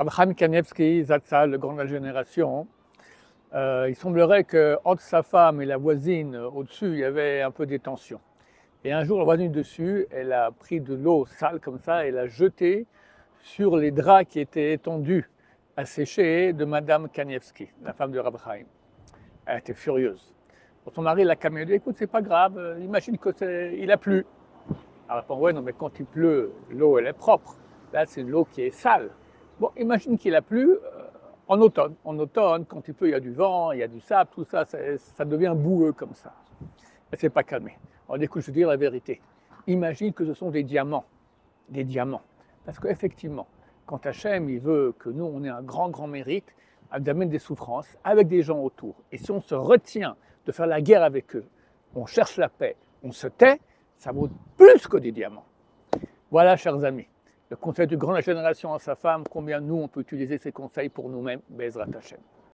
Rav Chaim Kanievsky, Zatzal, le grand de la génération, il semblerait qu'entre sa femme et la voisine au-dessus, il y avait un peu des tensions. Et un jour, la voisine dessus, elle a pris de l'eau sale comme ça et l'a jetée sur les draps qui étaient étendus à sécher de Madame Kanievsky, la femme de Rav Chaim. Elle était furieuse. Son mari l'a calmée, il a dit, écoute, c'est pas grave, imagine qu'il a plu. Elle répond, ouais, non, mais quand il pleut, l'eau, elle est propre. Là, c'est l'eau qui est sale. Bon, imagine qu'il a plu en automne. En automne, quand il pleut, il y a du vent, il y a du sable, tout ça, ça devient boueux comme ça. Elle ne s'est pas calmée. Alors, écoute, je veux dire la vérité. Imagine que ce sont des diamants. Des diamants. Parce qu'effectivement, quand Hachem, il veut que nous, on ait un grand, grand mérite, il nous amène des souffrances avec des gens autour. Et si on se retient de faire la guerre avec eux, on cherche la paix, on se tait, ça vaut plus que des diamants. Voilà, chers amis, le conseil du grand de la génération à sa femme, combien nous, on peut utiliser ces conseils pour nous-mêmes, Bezrat Hachem.